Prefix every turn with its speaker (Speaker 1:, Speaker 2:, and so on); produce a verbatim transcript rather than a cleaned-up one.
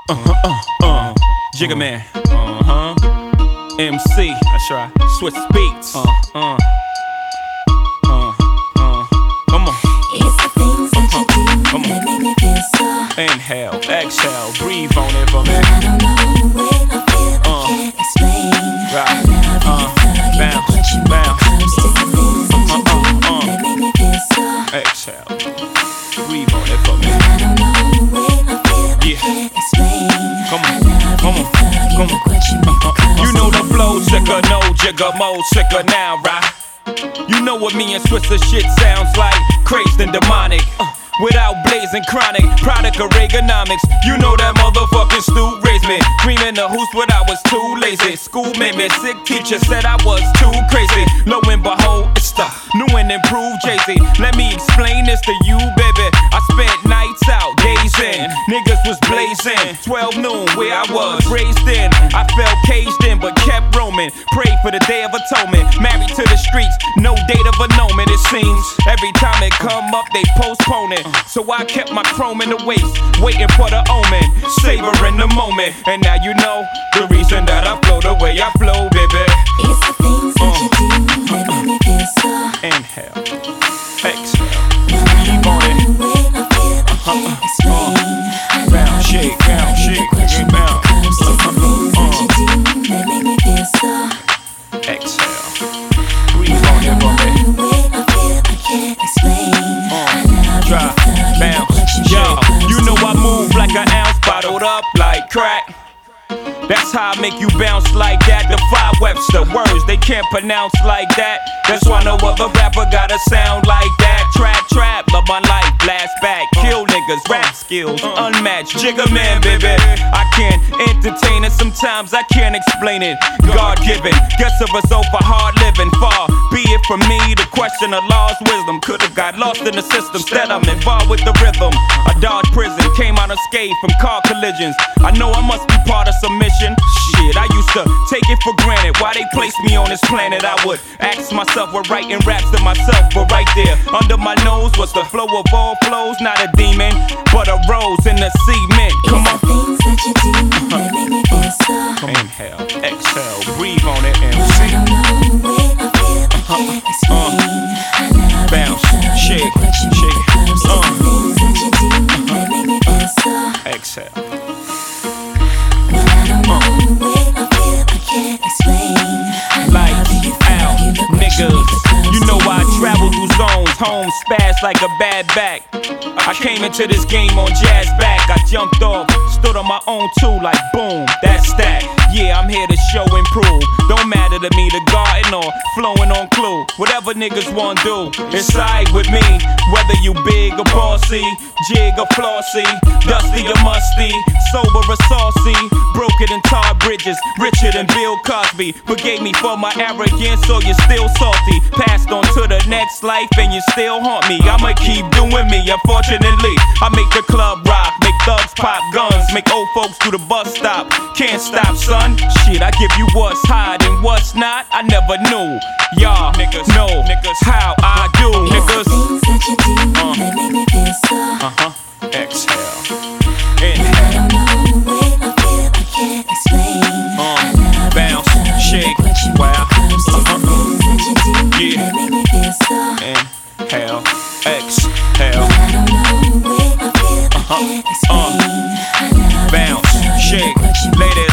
Speaker 1: uh, uh, uh, Jigga Man, uh-huh. M C, that's right. Switch beats, uh, uh, uh, uh. Come on.
Speaker 2: It's the things that you do that make me feel so.
Speaker 1: Inhale, exhale, breathe on it for me.
Speaker 2: But I don't know the way I feel, I
Speaker 1: Uh.
Speaker 2: can't explain.
Speaker 1: Right.
Speaker 2: I love
Speaker 1: Uh.
Speaker 2: you, thug, you
Speaker 1: Bounce,
Speaker 2: what you make
Speaker 1: bounce.
Speaker 2: it close. It's the things that you do
Speaker 1: Uh, uh, uh.
Speaker 2: that make me feel so.
Speaker 1: Exhale, breathe on it for me.
Speaker 2: But I don't know the way I feel, I
Speaker 1: Yeah.
Speaker 2: can't explain.
Speaker 1: Come
Speaker 2: I
Speaker 1: on,
Speaker 2: love
Speaker 1: come
Speaker 2: you,
Speaker 1: on,
Speaker 2: thug, you
Speaker 1: come
Speaker 2: look
Speaker 1: on.
Speaker 2: what you make it close.
Speaker 1: You know the flow, sicker, no jigger, mode sicker now, right? You know what me and Switzer shit sounds like, crazed and demonic. Uh, without blazing chronic, product of Reaganomics. You know that motherfucking Stu raised me, dreaming the hoops when I was too lazy. School made me sick, teacher said I was too crazy. Lo and behold, it's the new and improved Jay-Z. Let me explain this to you, baby. I spent nights out, days in, niggas was blazing. twelve noon where I was raised in. I felt caged in but kept roaming. Prayed for the day of atonement. Married to the streets, no date of annulment. It seems every time it come up they postpone it. So I kept my chrome in the waist, waiting for the omen, savoring the moment. And now you know the reason that I flow the way I flow, baby.
Speaker 2: It's the things that you do that make me feel so.
Speaker 1: Inhale, exhale,
Speaker 2: But I don't know the way I feel, I can't explain. I
Speaker 1: bounce,
Speaker 2: love you,
Speaker 1: shake,
Speaker 2: thug,
Speaker 1: bounce,
Speaker 2: you
Speaker 1: shake,
Speaker 2: look what you
Speaker 1: shake,
Speaker 2: make it
Speaker 1: bounce.
Speaker 2: close. It's the things that you do that make me feel so.
Speaker 1: Exhale, breathe on it for me.
Speaker 2: The way I feel, I can't explain. I love you,
Speaker 1: Drop,
Speaker 2: thug, you look
Speaker 1: bounce,
Speaker 2: what you
Speaker 1: yo.
Speaker 2: make it close.
Speaker 1: You know I move like an ounce, bottled up like crack. That's how I make you bounce like that. Defy Webster words they can't pronounce like that. That's why no other rapper got a sound like that. Trap, trap, love my life, blast back, kill niggas, rap skills, unmatched. Jigga Man, baby. I can't entertain it, sometimes I can't explain it. God given, guess a result for hard living. Far be it from me to question the law's wisdom. Could've got lost in the system, instead I'm involved with the rhythm. I dodged prison, came out unscathed from car collisions. I know I must be part of some mission. Shit, I used to take it for granted. Why they placed me on this planet? I would ask myself, we're writing raps to myself. But right there, under my nose was the flow of all flows. Not a demon, but a rose in the cement. Come
Speaker 2: It's
Speaker 1: on.
Speaker 2: the things that you do that make me feel so.
Speaker 1: Inhale, exhale, breathe on it and
Speaker 2: But I
Speaker 1: see.
Speaker 2: don't know the way I feel, I can't explain. I love
Speaker 1: Bounce,
Speaker 2: you, thug, you
Speaker 1: shake,
Speaker 2: look what you make
Speaker 1: shake,
Speaker 2: it close. It's
Speaker 1: uh.
Speaker 2: the things that you do that make me feel so.
Speaker 1: Exhale.
Speaker 2: But I don't know the way I feel, I can't explain. I
Speaker 1: Lights
Speaker 2: love you, thug,
Speaker 1: out,
Speaker 2: you look what you
Speaker 1: niggas.
Speaker 2: make it close.
Speaker 1: You know I
Speaker 2: It's the
Speaker 1: travel through zones, home spaz like a bad back. I came into this game on jazz back. I jumped off, stood on my own too, like boom, that's that. Yeah, I'm here to show and prove. Don't matter to me the garden or flowing on clue. Whatever niggas wanna do, it's alright with me. Whether you big or bossy, jig or flossy, dusty or musty, sober or saucy, broken and tar bridges, richer than Bill Cosby. Forgave me for my arrogance, so you're still salty. Passed on to the next life and you still haunt me. I'ma keep doing me, unfortunately. I make the club rock, make thugs pop guns, make old folks do the bus stop. Can't stop, son. Shit, I give you what's hot and what's not. I never knew. Y'all niggas know niggas how I do,
Speaker 2: It's the
Speaker 1: niggas.
Speaker 2: things that you do that make me feel so.
Speaker 1: Uh huh. Exhale.
Speaker 2: I
Speaker 1: Inhale.
Speaker 2: don't know the way I feel, I can't explain.
Speaker 1: Uh,
Speaker 2: I love
Speaker 1: bounce,
Speaker 2: you, thug, you
Speaker 1: shake,
Speaker 2: look what you make
Speaker 1: wow.
Speaker 2: it close. It's the things that you do
Speaker 1: Yeah.
Speaker 2: that make me feel so.
Speaker 1: Inhale. Exhale.
Speaker 2: But I don't know the way I feel, I can't explain. I love you,
Speaker 1: Bounce.
Speaker 2: thug, you
Speaker 1: Shake.
Speaker 2: look what you make
Speaker 1: Lay
Speaker 2: it